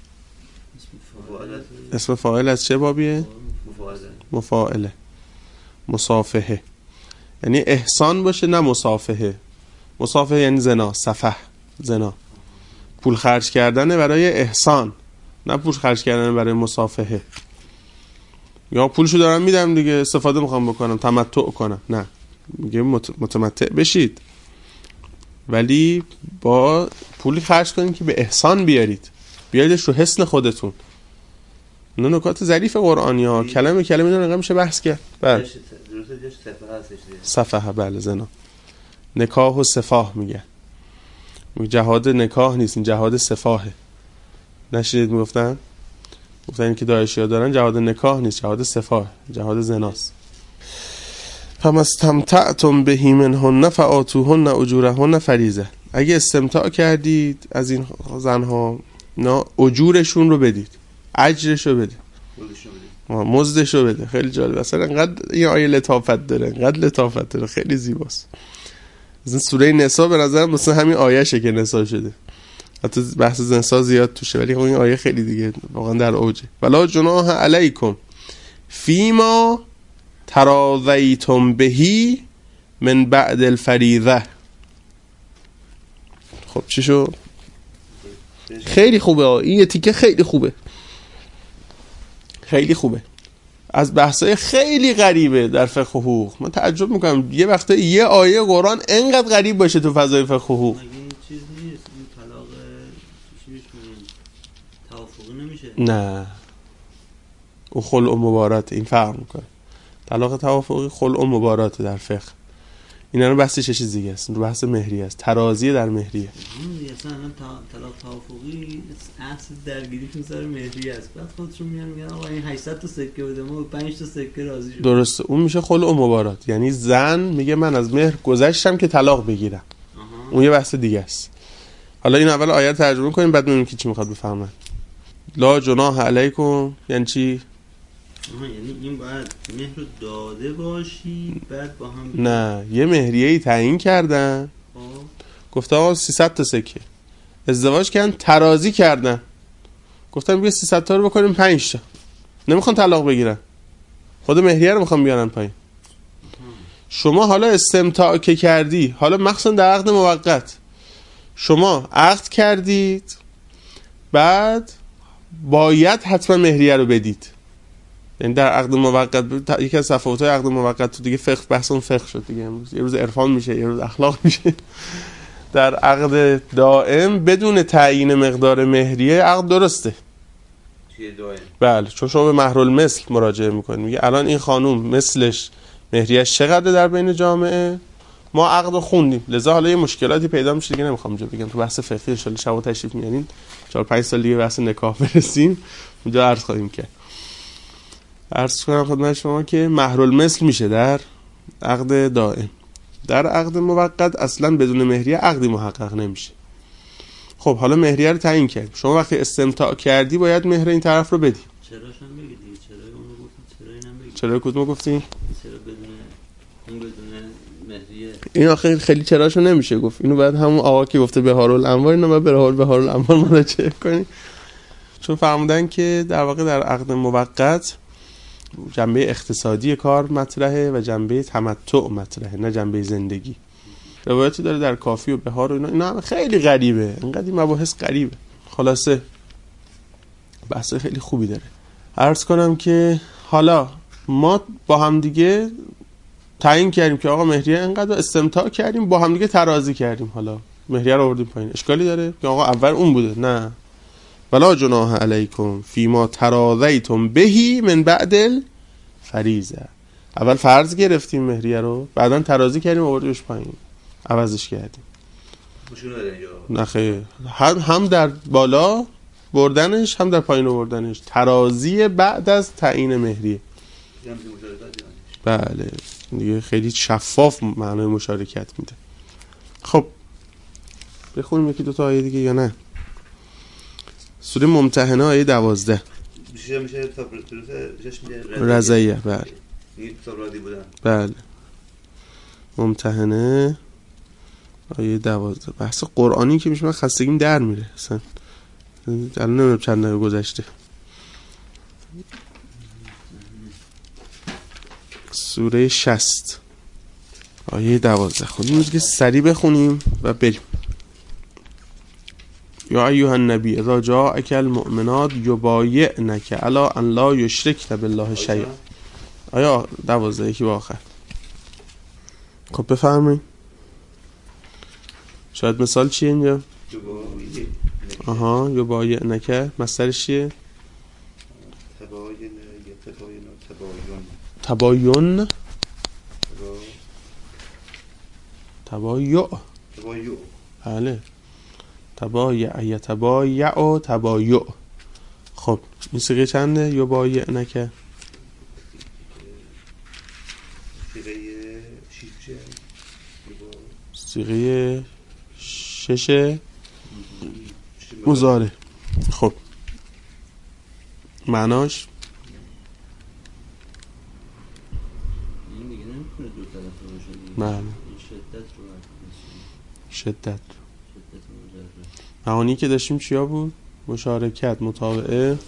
اسم فاعل از چه بابیه؟ مفاعله. مصافحه یعنی احسان باشه نه مصافحه. مصافحه یعنی زنا، سفح زنا. پول خرج کردن برای احسان نه پول خرج کردن برای مصافحه. یا پولشو دارم میدم دیگه استفاده میخوام بکنم تمتع کنم، نه میگه متمتع بشید ولی با پولی خرج کنید که به احسان بیارید، بیاریدش رو حسن خودتون. نه نکات ظریف قرآنی ها کلمه کلمه اینا نگاه میشه بحث کرد. بله صفحه بله زنا نکاح و سفاح میگه، جهاد نکاح نیست این جهاد سفاحه. نشینید میگفتن گفتن که داعشی ها دارن جهاد نکاح نیست جهاد سفاح جهاد زناست. فما استمتعتم به منهن فآتوهن اجورهن فریضه. اگه استمتاع کردید از این زنها نه اجورشون رو بدید، اجرش رو بدید، مزدش رو بده. خیلی جالب اصلا انقدر این آیه لطافت داره، انقدر لطافت داره، خیلی زیباست. از سوره نساء به نظرم مثلا همین آیهشه که نساء شده، حتی بحث نساء زیاد توشه ولی این آیه خیلی دیگه واقعا در اوجه. ولا جناح علیکم فیما تراضیتم بهی من بعد الفریضه. خب چی شو؟ خیلی خوبه این تیکه خیلی خوبه خیلی خوبه. از بحثای خیلی غریبه در فقه حقوق. من تعجب میکنم یه وقتا یه آیه قرآن انقدر غریب باشه تو فضای فقه حقوق. مگه این چیز نیست این طلاق چی میشه توافقی نمیشه؟ نه اون خلع و مبارات این فرق میکنه. طلاق توافقی خلع و مبارات در فقه. اینا رو بحثش چه چیز دیگه است، رو بحث مهریه است، ترازی در مهریه. اصلا طلاق توافقی اصل درگیریشون سر مهریه است. بعد خودشون میان میگن آقا این هشتصد تا سکه بده ما پنج تا سکه راضی شدیم. درسته اون میشه خلع و مبارات. یعنی زن میگه من از مهر گذشتم که طلاق بگیرم. آها. اون یه بحث دیگه است. حالا این اول آیه رو ترجمه کنیم بعد ببینیم که چی میخواد بفهمن. لا جناح علیکم یعنی چی؟ آها یعنی این باید مهر رو داده باشی بعد با هم بید. نه یه مهریه‌ای تعیین کردن آه. گفت آقا سیصد تا سکه ازدواج کردن ترازی کردن گفتن بیا سیصد تا رو بکنیم پنج تا نمیخوان طلاق بگیرن خود مهریه رو میخوان بیارن پایین. شما حالا استمتاع که کردی حالا مخصوصا در عقد موقت شما عقد کردید بعد باید حتما مهریه رو بدید. یعنی در عقد موقت یکی از صفات‌های عقد موقت تو دیگه فقه بحث اون فقه شد دیگه. امروز یه روز عرفان میشه یه روز اخلاق میشه. در عقد دائم بدون تعیین مقدار مهریه عقد درسته. چیه دائم؟ بله چون شما به مهرالمثل مراجعه میکنید میگه الان این خانوم مثلش مهریه‌اش چقدر در بین جامعه ما عقد خوندیم لذا حالا یه مشکلاتی پیدا میشه دیگه نمیخوام اونجا بگم تو بحث فقهی ان شاء الله شما تشریف میارین چهار پنج سال دیگه بحث نکاح برسیم اونجا عرض خواهیم کرد. عرض کنم خدمت شما که مهرالمثل میشه در عقد دائم. در عقد موقت اصلا بدون مهریه عقدی محقق نمیشه. خب حالا مهریه رو تعیین کردیم شما وقتی استمتاع کردی باید مهر این طرف رو بدی. چراش هم بگید چرا اون رو گفتن چرا اینم بگید چرا کدومو گفتی؟ چرا بدون اون بدون مهریه این آخه خیلی چراشو نمیشه گفت اینو بعد همون آقا که گفته بهارالانوار اینو بعد بهار بهارالانوار مراجعه کنی چون فرمودن که در واقع در عقد موقت جنبه اقتصادی کار مطرحه و جنبه تمتع مطرحه نه جنبه زندگی. روایتی داره در کافی و بهار و اینا اینا خیلی غریبه اینقدر این مباحث غریبه. خلاصه بحث خیلی خوبی داره. عرض کنم که حالا ما با هم دیگه تعیین کردیم که آقا مهریه اینقدر استمتاع کردیم با هم دیگه ترازی کردیم حالا مهریه رو آوردیم پایین اشکالی داره که آقا اول اون بوده؟ نه ولا جناح علیکم فیما تراضیتم بهی من بعد الفریضه. اول فرض گرفتیم مهریه رو بعدن ترازی کردیم آوردیمش پایین عوضش کردیم. مشکل نداره اینجا؟ نه خیر هم, هم در بالا بردنش هم در پایین آوردنش ترازی بعد از تعیین مهریه. بله دیگه خیلی شفاف معنای مشارکت میده. خب بخونیم یکی دو تا آیه دیگه یا نه؟ سوره ممتحنه آیه دوازده میشه میشه تا رضیه. بله این تورادی بودن. بله ممتحنه آیه دوازده بحث قرآنی که میشه من خستگیم در میره اصلا الان نمیدونم چند دقیقه گذشته. سوره شصت آیه دوازده. خب این که سریع بخونیم و بریم. یا ایها النبی اذا جاءک المؤمنات یبایعنک علی ان لا یشرکن بالله شیئا. آیا دوازده یکی با آخر. خب بفرمایید. شاید مثال چیه اینجا؟ آها یبایعنک مصدرش چیه؟ تباین تبایع تبایع بله تبایع یتبایع و تبایع. خب این صیغه چنده یبایعنک؟ صیغه شیشه صیغه شش مضارع. خب معناش این دیگه نمیتونه دو طرفه باشه دیگه. بله این شدت رو شدت شدت مجرد معانی که داشتیم چیا بود؟ مشارکت، مطابقه،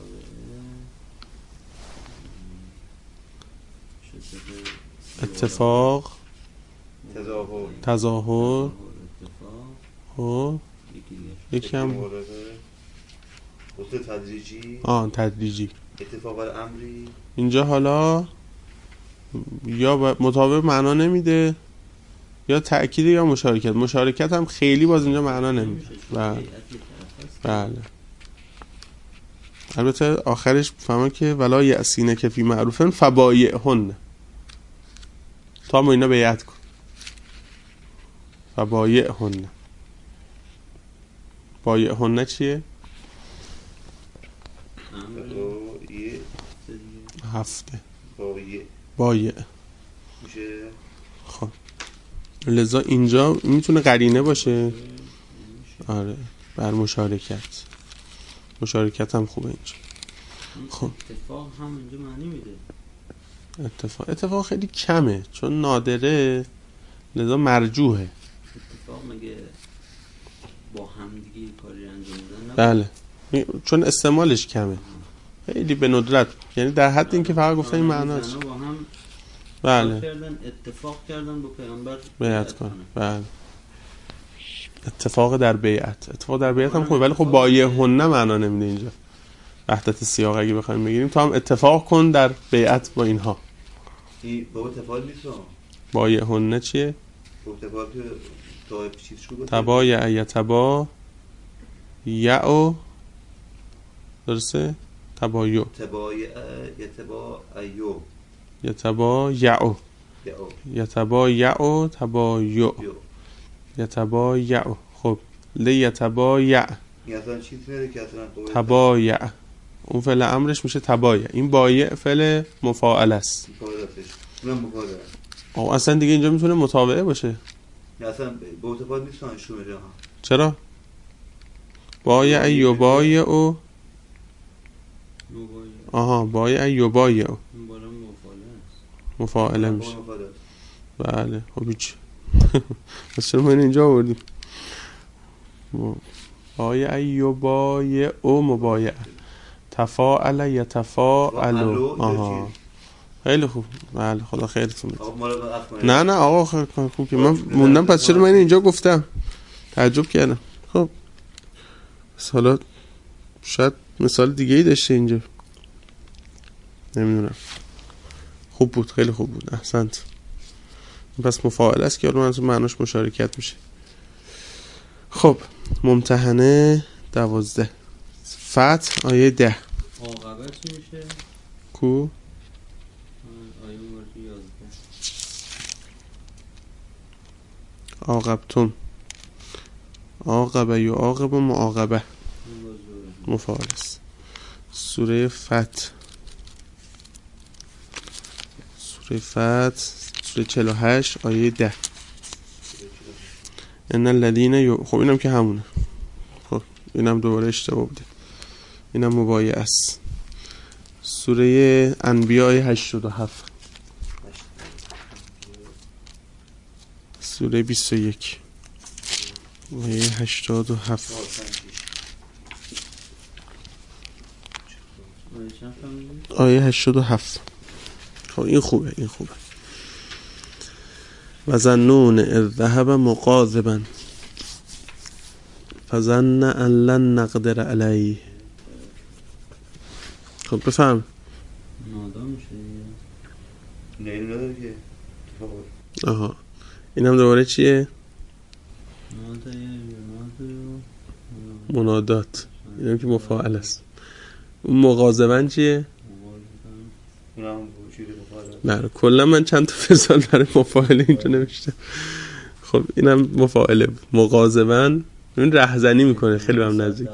اتفاق، تظاهر تظاهر. خب یکی هم خطوط تدریجی آه تدریجی. اتفاق امری اینجا حالا یا مطابق معنا نمیده یا تأکید یا مشارکت. مشارکت هم خیلی باز اینجا معنا نمیده. بله بله البته آخرش فهمه که ولا یأسینه که فی معروفن فبایعهن، تا ما اینا بیعت کن. فبایعهن بایعهن چیه؟ هفته بایع میشه. خب لذا اینجا میتونه قرینه باشه. آره بر مشارکت. مشارکت هم خوبه اینجا. خب اتفاق هم اینجا معنی میده. اتفاق اتفاق خیلی کمه چون نادره لذا مرجوحه. اتفاق مگه با هم دیگه کاری انجام میدن؟ بله چون استعمالش کمه خیلی به ندرت، یعنی در حد این که فقط گفتن این معناست. با هم بله کردن اتفاق کردن با پیامبر بیعت کن. بله اتفاق در بیعت. اتفاق در بیعت هم خوبه ولی خب بایعهن معنا نمیده اینجا. وحدت سیاق اگه بخوایم بگیریم تو هم اتفاق کن در بیعت با اینها. این بابا اتفاق نیست. بایعهن چیه؟ اتفاق که تا چیز شو بود. تبایع یتبا یعو درسته؟ تبایع تبایع یتبا ایو یتبا یعو یتبا یعو تبایع یتبا یعو. خب لی یتبا یع یعنی چیز میده که اصلا تبایع اون فعل امرش میشه تبایع. این بایع فعل مفاعل است. مفاعلش اونم مفاعله. آه اصلا دیگه اینجا میتونه متابعه باشه. نه اصلا با اتفاق نیستن شو میده. چرا؟ بایع یبایع او آها بایع یبایع او این بالا مفاعله است. مفاعله میشه. بله خب هیچ پس چرا ما اینجا آوردیم؟ بایع یبایع او مبایع تفاعل یتفاعل. آها خیلی خوب. بله خدا خیرتون بده. نه نه آقا خیلی خوب که من موندم پس چرا من اینجا گفتم تعجب کردم. خب حالا شاید مثال دیگه ای داشته اینجا نمیدونم. خوب بود خیلی خوب بود احسنت. پس مفاعل است که الان معناش مشارکت میشه. خب ممتحنه دوازده فتح آیه ده. عاقبه چی میشه؟ کو آیه مورد یازده. عاقبتم عاقبه یا عاقب و معاقبه مفاعل است. سوره فتح سوره فتح سوره چهل و هشت آیه ده. ان الذين ی... خب اینم که همونه. خب اینم دوباره اشتباه بوده. اینم مبایع است. سوره انبیاء آیه هشتاد و هفت سوره بیست و یک آیه هشتاد و هفت آیه هشتاد و هفت. خب این خوبه، این خوبه. و ظنون اذ ذهب مغاضبا فظن ان لن نقدر علیه. خب بفهم. نادان میشه نه این نداره که تفاوت. آها این هم دوباره چیه؟ ناده ناده منادات. این هم که مفاعل است. اون مغاضبا چیه؟ اون هم وجود مفاعل. نه کلا من چند تا فصال برای مفاعله اینجا نوشتم. خب اینم مفاعله بود. مغاضبا این رهزنی میکنه، خیلی بهم نزدیک.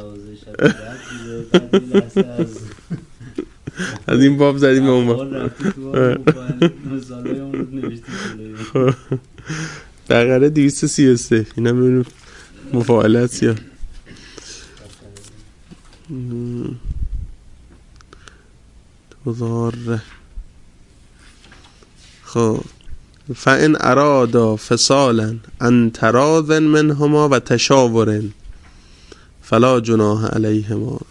از این باب زدیم به اون باب. بقره دویست و سی و سه. اینم ببینیم مفاعله است یا تضاره. خب فإن ارادا فصالا عن تراض منهما و تشاور فلا جناح علیهما.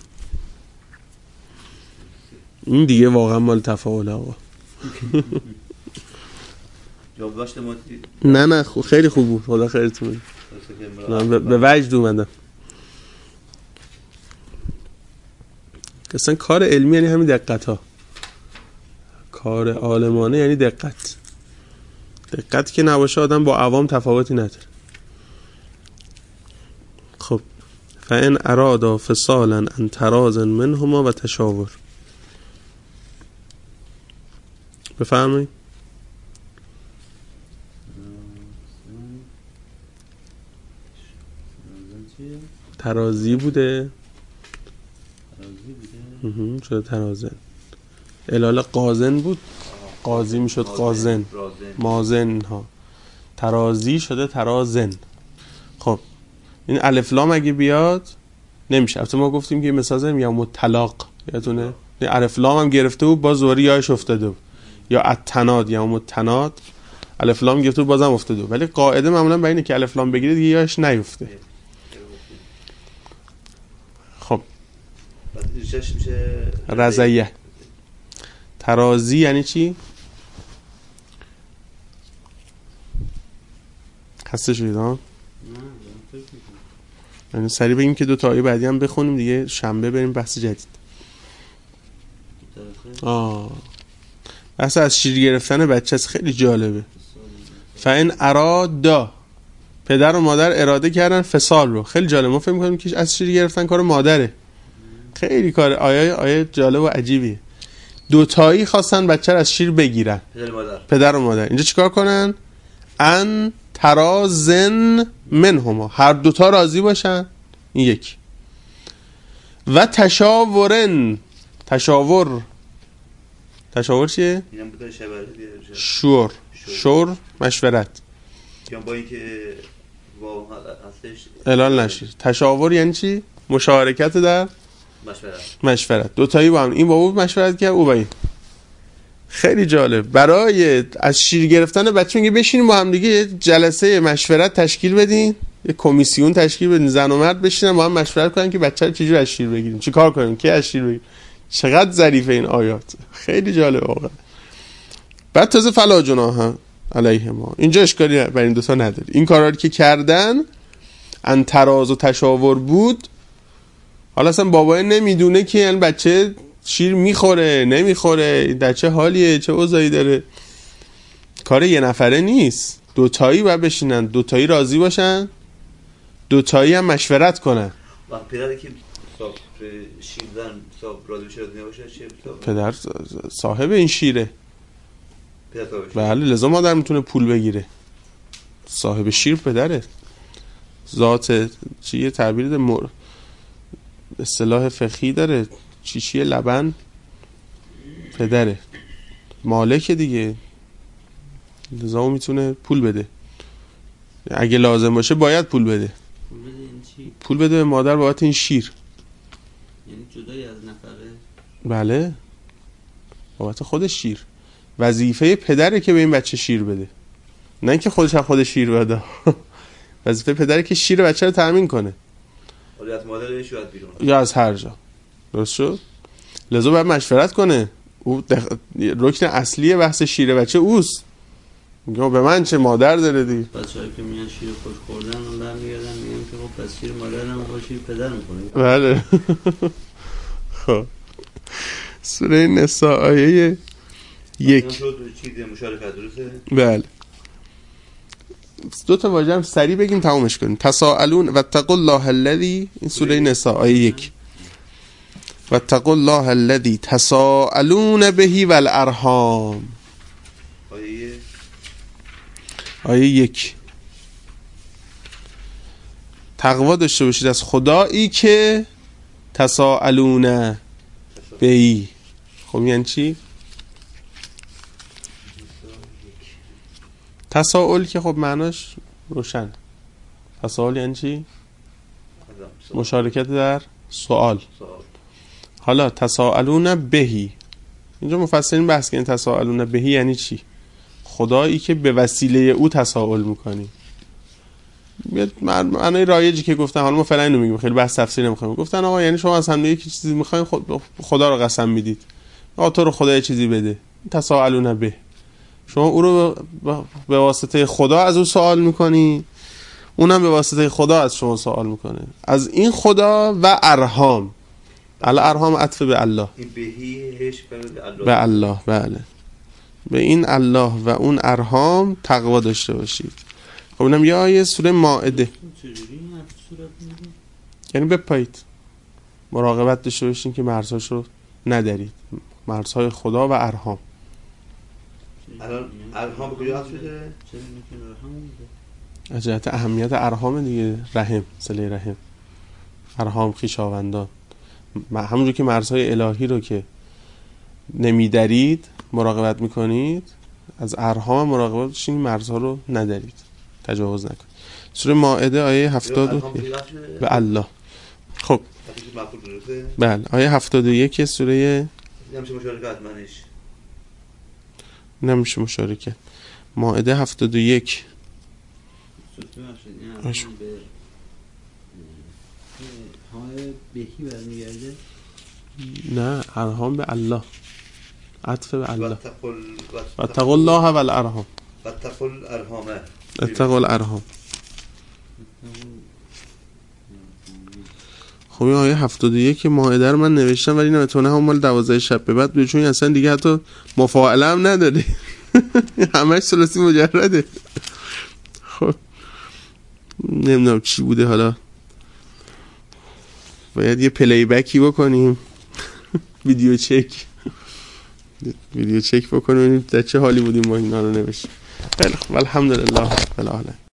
این دیگه واقعا مال تفاعل آقا. جواب داشته ما نه نه خو خیلی خوب بود، خدا خیرتون بده. من به وجد اومدم. اصلا کار علمی یعنی همین دقت ها. کار عالمانه یعنی دقت. دقت که نباشه آدم با عوام تفاوتی نداره. خب فإن ارادا فصالا عن تراض منهما و تشاور. بفرمایید. ترازی بوده. ترازی شده ترازن. علال قازن بود، قاضی میشد قازن. مازن ها. ترازی شده ترازن. خب این الف لام اگه بیاد نمیشه. البته ما گفتیم که مثلا زدیم یا مطلق یادتونه؟ این الف لام هم گرفته بود باز دوباره یاش افتاده بود. یا التناد یا متناد الف لام گرفته بود بازم افتاده بود. ولی قاعده معمولا برای اینه که الف لام بگیره دیگه یاش نیفته. خب رضیه. ترازی یعنی چی؟ خسته شدید ها؟ یعنی سریع بگیم که دو تا آیه بعدی هم بخونیم دیگه شنبه بریم بحث جدید. آه بحث از شیر گرفتن بچه است، خیلی جالبه. فإن ارادا پدر و مادر اراده کردن فصال رو. خیلی جالب. ما فکر می‌کنیم که از شیر گرفتن کار مادره. خیلی کار آیه آیه جالب و عجیبیه. دو تایی خواستن بچه رو از شیر بگیرن. پدر و مادر. پدر و مادر. اینجا چیکار کنن؟ ان ترازن منهما. هر دو تا راضی باشن. این یک. و تشاورن. تشاور. تشاور چیه؟ اینم بوده شبره دیگه. شور. شور مشورت. یا با اینکه واو هستش اعلان نشه. تشاور یعنی چی؟ مشارکت در مشورت. مشورت. دو تایی با هم. این با او مشورت کرد، او با این. خیلی جالب. برای از شیر گرفتن بچه میگه بشینیم با هم دیگه جلسه مشورت تشکیل بدین، یه کمیسیون تشکیل بدین، زن و مرد بشینن با هم مشورت کنن که بچه رو چجوری از شیر بگیریم، چی کار کنیم، کی از شیر بگیریم. چقدر ظریفه این آیات. خیلی جالب واقعا. بعد تازه فلا جناح علیه ما. اینجا اشکالی بر این دو تا نداره. این کارا که کردن ان تراز و تشاور بود. حالا اصلا بابای نمیدونه که این بچه شیر میخوره نمیخوره، در چه حالیه، چه اوضاعی داره. کار یه نفره نیست. دوتایی باید بشینن، دوتایی راضی باشن، دوتایی هم مشورت کنن. و پدری که صاحب شیر زن صاحب راضی بشه راضی نباشه چه؟ پدر صاحب این شیره. پدر صاحبش. بله لذا مادر میتونه پول بگیره. صاحب شیر پدره. ذات چیه تعبیر مر اصطلاح فقهی داره، چی چیه لبن پدره، مالک دیگه، لذا اون میتونه پول بده. اگه لازم باشه باید پول بده. پول بده این چی؟ پول بده به مادر بابت این شیر. یعنی جدای از نفقه؟ بله بابت خودش شیر. وظیفه پدره که به این بچه شیر بده، نه اینکه خودش هم خودش شیر بده. وظیفه پدره که شیر بچه رو تامین کنه. ولی از مادرش باید بیرون یا از هر جا. درست شد؟ لذا باید مشورت کنه. او دخ... رکن اصلی بحث شیر بچه اوست. میگم به من چه، مادر داره دیگه. بچه‌ها که میان شیر خوش خوردن اون برمیگردن میگن که خب پس شیر مادر نمیخوره شیر پدر میخوره. بله. خب سوره نساء آیه یک. چیز مشارکت درسته؟ بله. دو تا واژه هم سریع بگیم تمامش کنیم. تساءلون واتقوا الله الذی، این سوره نساء آیه یک. واتقوا الله الذی تساءلون به والارحام، آیه آیه یک. تقوا داشته باشید از خدایی که تساءلون بهی. خب یعنی چی؟ تساؤل که خب معناش روشن. تساؤل یعنی چی؟ مشارکت در سوال. حالا تساءلون بهی، اینجا مفسرین بحث کردن تساءلون بهی یعنی چی؟ خدایی که به وسیله او تساؤل میکنی. معنای رایجی که گفتن، حالا ما فعلا اینو میگیم، خیلی بحث تفسیر نمیخوایم. گفتن آقا یعنی شما از هم یکی چیزی میخواین خدا رو قسم میدید، آقا تو رو خدا یه چیزی بده، تساءلون به، شما او رو به واسطه خدا از او سوال میکنی، اونم به واسطه خدا از شما سوال میکنه، از این خدا و ارحام. الارحام عطف به الله، این بهیش به الله. بله، به این الله و اون ارحام تقوا داشته باشید. خب اینم یه آیه سوره مائده، یعنی بپایید، مراقبت داشته باشین که مرزهاش رو ندارید، مرزهای خدا و ارحام. الان ارحام کجا شده؟ از جهت اهمیت ارحام دیگه، رحم، صله رحم، ارحام خویشاوندان. همونجور که مرزهای الهی رو که نمیدارید مراقبت میکنید، از ارحام مراقبت باشین مرزها رو ندارید، تجاوز نکنید. سوره مائده آیه هفتاد به الله. خب بله، آیه هفتاد و یک سوره نمیشه مشارکت منش، نمیشه مشارکت. مائده هفتاد و یک. بهی برمیگرده؟ نه، ارحام به الله، عطف به الله. واتقوا الله والارحام، واتقوا الارحام، اتقوا الارحام. خب این آیه هفتاد و یک مائده رو من نوشتم ولی نمیتونه هم مال دوازده شب به بعد، چون اصلا دیگه حتی مفاعله هم نداره. همش ثلاثی مجرده. خب نمیدونم چی بوده، حالا باید یه پلی بکی بکنیم. ویدیو چک ویدیو چک بکنیم در چه حالی بودیم ما اینا رو نوشتیم. خیلی خب، الحمدلله رب العالمین.